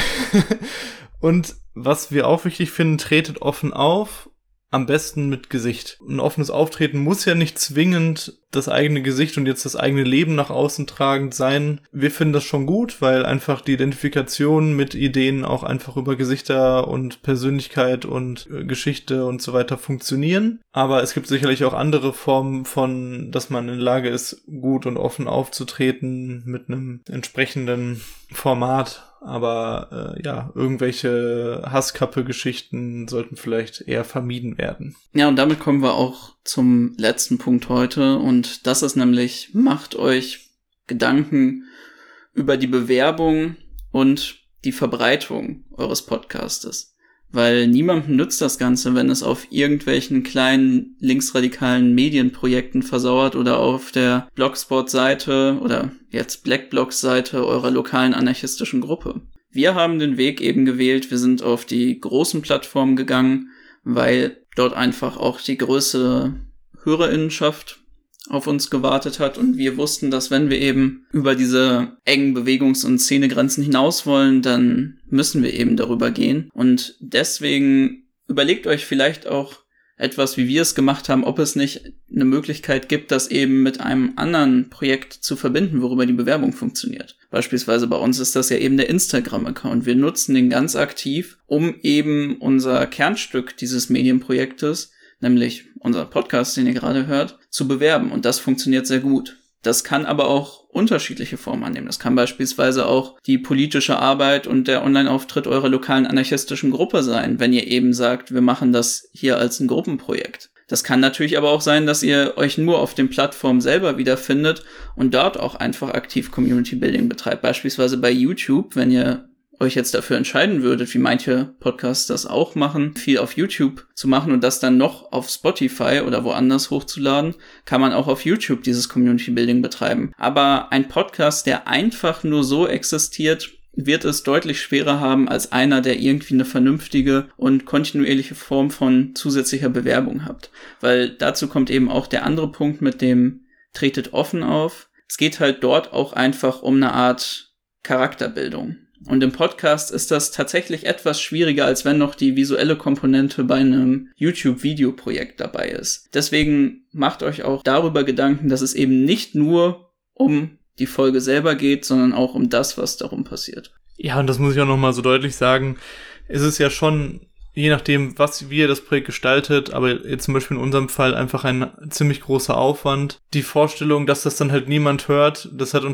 Und was wir auch wichtig finden, tretet offen auf, am besten mit Gesicht. Ein offenes Auftreten muss ja nicht zwingend das eigene Gesicht und jetzt das eigene Leben nach außen tragend sein. Wir finden das schon gut, weil einfach die Identifikation mit Ideen auch einfach über Gesichter und Persönlichkeit und Geschichte und so weiter funktionieren. Aber es gibt sicherlich auch andere Formen von, dass man in der Lage ist, gut und offen aufzutreten mit einem entsprechenden Format. Aber irgendwelche Hasskappe-Geschichten sollten vielleicht eher vermieden werden. Ja, und damit kommen wir auch zum letzten Punkt heute. Und das ist nämlich, macht euch Gedanken über die Bewerbung und die Verbreitung eures Podcastes. Weil niemandem nützt das Ganze, wenn es auf irgendwelchen kleinen linksradikalen Medienprojekten versauert oder auf der Blogspot-Seite oder jetzt Blackblogs-Seite eurer lokalen anarchistischen Gruppe. Wir haben den Weg eben gewählt, wir sind auf die großen Plattformen gegangen, weil dort einfach auch die größere Hörerinnenschaft auf uns gewartet hat und wir wussten, dass wenn wir eben über diese engen Bewegungs- und Szenegrenzen hinaus wollen, dann müssen wir eben darüber gehen und deswegen überlegt euch vielleicht auch etwas, wie wir es gemacht haben, ob es nicht eine Möglichkeit gibt, das eben mit einem anderen Projekt zu verbinden, worüber die Bewerbung funktioniert. Beispielsweise bei uns ist das ja eben der Instagram-Account. Wir nutzen den ganz aktiv, um eben unser Kernstück dieses Medienprojektes, nämlich unser Podcast, den ihr gerade hört, zu bewerben. Und das funktioniert sehr gut. Das kann aber auch unterschiedliche Formen annehmen. Das kann beispielsweise auch die politische Arbeit und der Online-Auftritt eurer lokalen anarchistischen Gruppe sein, wenn ihr eben sagt, wir machen das hier als ein Gruppenprojekt. Das kann natürlich aber auch sein, dass ihr euch nur auf den Plattformen selber wiederfindet und dort auch einfach aktiv Community Building betreibt. Beispielsweise bei YouTube, wenn ihr euch jetzt dafür entscheiden würdet, wie manche Podcasts das auch machen, viel auf YouTube zu machen und das dann noch auf Spotify oder woanders hochzuladen, kann man auch auf YouTube dieses Community Building betreiben. Aber ein Podcast, der einfach nur so existiert, wird es deutlich schwerer haben als einer, der irgendwie eine vernünftige und kontinuierliche Form von zusätzlicher Bewerbung hat. Weil dazu kommt eben auch der andere Punkt mit dem tretet offen auf. Es geht halt dort auch einfach um eine Art Charakterbildung. Und im Podcast ist das tatsächlich etwas schwieriger, als wenn noch die visuelle Komponente bei einem YouTube-Videoprojekt dabei ist. Deswegen macht euch auch darüber Gedanken, dass es eben nicht nur um die Folge selber geht, sondern auch um das, was darum passiert. Ja, und das muss ich auch nochmal so deutlich sagen. Es ist ja schon, je nachdem, wie ihr das Projekt gestaltet, aber jetzt zum Beispiel in unserem Fall einfach ein ziemlich großer Aufwand. Die Vorstellung, dass das dann halt niemand hört,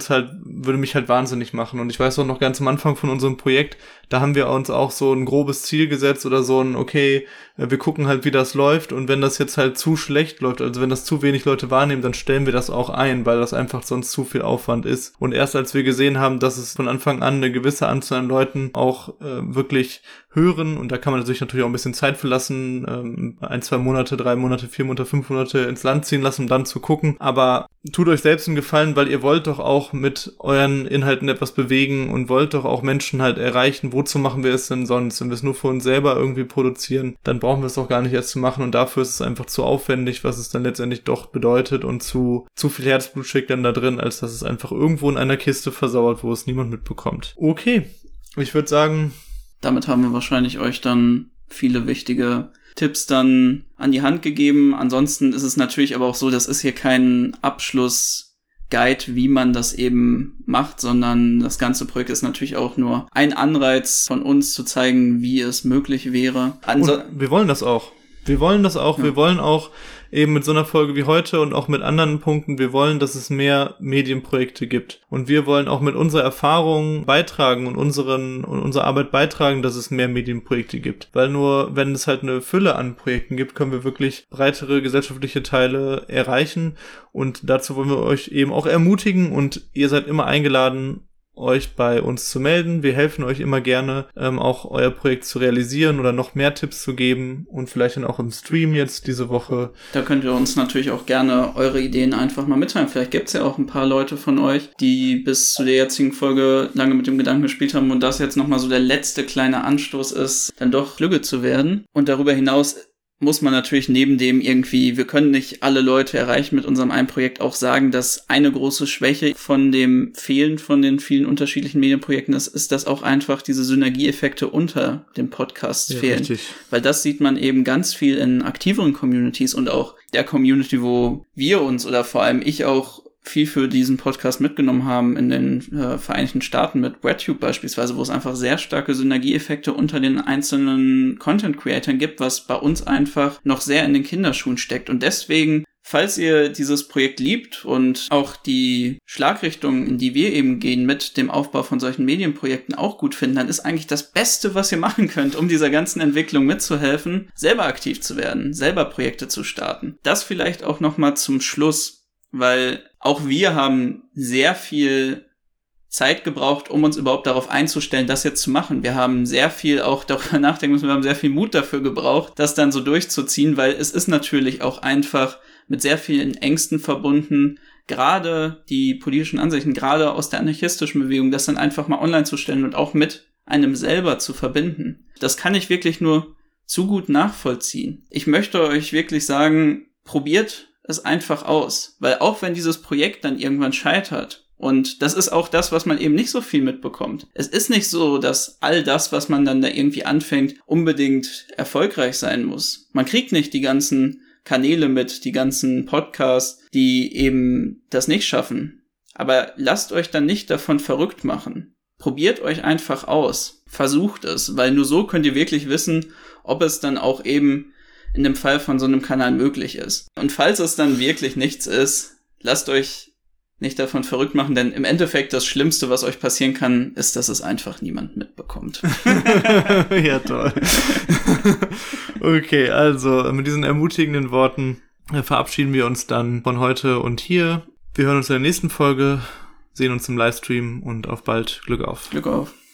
würde mich halt wahnsinnig machen. Und ich weiß auch noch ganz am Anfang von unserem Projekt, da haben wir uns auch so ein grobes Ziel gesetzt oder so wir gucken halt, wie das läuft und wenn das jetzt halt zu schlecht läuft, also wenn das zu wenig Leute wahrnehmen, dann stellen wir das auch ein, weil das einfach sonst zu viel Aufwand ist. Und erst als wir gesehen haben, dass es von Anfang an eine gewisse Anzahl an Leuten auch wirklich hören und da kann man natürlich auch ein bisschen Zeit für lassen, 1, 2 Monate, 3 Monate, 4 Monate, 5 Monate ins Land ziehen lassen, um dann zu gucken. Aber tut euch selbst einen Gefallen, weil ihr wollt doch auch mit euren Inhalten etwas bewegen und wollt doch auch Menschen halt erreichen. Wozu machen wir es denn sonst? Wenn wir es nur für uns selber irgendwie produzieren, dann brauchen wir es doch gar nicht erst zu machen und dafür ist es einfach zu aufwendig, was es dann letztendlich doch bedeutet und zu viel Herzblut steckt dann da drin, als dass es einfach irgendwo in einer Kiste versauert, wo es niemand mitbekommt. Okay, ich würde sagen... Damit haben wir wahrscheinlich euch dann viele wichtige Tipps dann an die Hand gegeben. Ansonsten ist es natürlich aber auch so, das ist hier kein Abschlussguide, wie man das eben macht, sondern das ganze Projekt ist natürlich auch nur ein Anreiz von uns zu zeigen, wie es möglich wäre. Und wir wollen das auch. Wir wollen auch eben mit so einer Folge wie heute und auch mit anderen Punkten, wir wollen, dass es mehr Medienprojekte gibt. Und wir wollen auch mit unserer Erfahrung beitragen und unsere Arbeit beitragen, dass es mehr Medienprojekte gibt. Weil nur, wenn es halt eine Fülle an Projekten gibt, können wir wirklich breitere gesellschaftliche Teile erreichen. Und dazu wollen wir euch eben auch ermutigen und ihr seid immer eingeladen, euch bei uns zu melden. Wir helfen euch immer gerne, auch euer Projekt zu realisieren oder noch mehr Tipps zu geben und vielleicht dann auch im Stream jetzt diese Woche. Da könnt ihr uns natürlich auch gerne eure Ideen einfach mal mitteilen. Vielleicht gibt's ja auch ein paar Leute von euch, die bis zu der jetzigen Folge lange mit dem Gedanken gespielt haben und das jetzt nochmal so der letzte kleine Anstoß ist, dann doch Flügge zu werden. Und darüber hinaus muss man natürlich neben dem irgendwie, wir können nicht alle Leute erreichen mit unserem einen Projekt, auch sagen, dass eine große Schwäche von dem Fehlen von den vielen unterschiedlichen Medienprojekten ist, dass auch einfach diese Synergieeffekte unter dem Podcast fehlen. Richtig. Weil das sieht man eben ganz viel in aktiveren Communities und auch der Community, wo wir uns oder vor allem ich auch viel für diesen Podcast mitgenommen haben in den Vereinigten Staaten mit RedTube beispielsweise, wo es einfach sehr starke Synergieeffekte unter den einzelnen Content-Creatern gibt, was bei uns einfach noch sehr in den Kinderschuhen steckt. Und deswegen, falls ihr dieses Projekt liebt und auch die Schlagrichtung, in die wir eben gehen mit dem Aufbau von solchen Medienprojekten auch gut finden, dann ist eigentlich das Beste, was ihr machen könnt, um dieser ganzen Entwicklung mitzuhelfen, selber aktiv zu werden, selber Projekte zu starten. Das vielleicht auch nochmal zum Schluss, weil auch wir haben sehr viel Zeit gebraucht, um uns überhaupt darauf einzustellen, das jetzt zu machen. Wir haben sehr viel auch darüber nachdenken müssen, wir haben sehr viel Mut dafür gebraucht, das dann so durchzuziehen, weil es ist natürlich auch einfach mit sehr vielen Ängsten verbunden, gerade die politischen Ansichten, gerade aus der anarchistischen Bewegung, das dann einfach mal online zu stellen und auch mit einem selber zu verbinden. Das kann ich wirklich nur zu gut nachvollziehen. Ich möchte euch wirklich sagen, probiert es einfach aus, weil auch wenn dieses Projekt dann irgendwann scheitert, und das ist auch das, was man eben nicht so viel mitbekommt. Es ist nicht so, dass all das, was man dann da irgendwie anfängt, unbedingt erfolgreich sein muss. Man kriegt nicht die ganzen Kanäle mit, die ganzen Podcasts, die eben das nicht schaffen. Aber lasst euch dann nicht davon verrückt machen. Probiert euch einfach aus. Versucht es, weil nur so könnt ihr wirklich wissen, ob es dann auch eben in dem Fall von so einem Kanal möglich ist. Und falls es dann wirklich nichts ist, lasst euch nicht davon verrückt machen, denn im Endeffekt das Schlimmste, was euch passieren kann, ist, dass es einfach niemand mitbekommt. Ja, toll. Okay, also mit diesen ermutigenden Worten verabschieden wir uns dann von heute und hier. Wir hören uns in der nächsten Folge, sehen uns im Livestream und auf bald. Glück auf. Glück auf.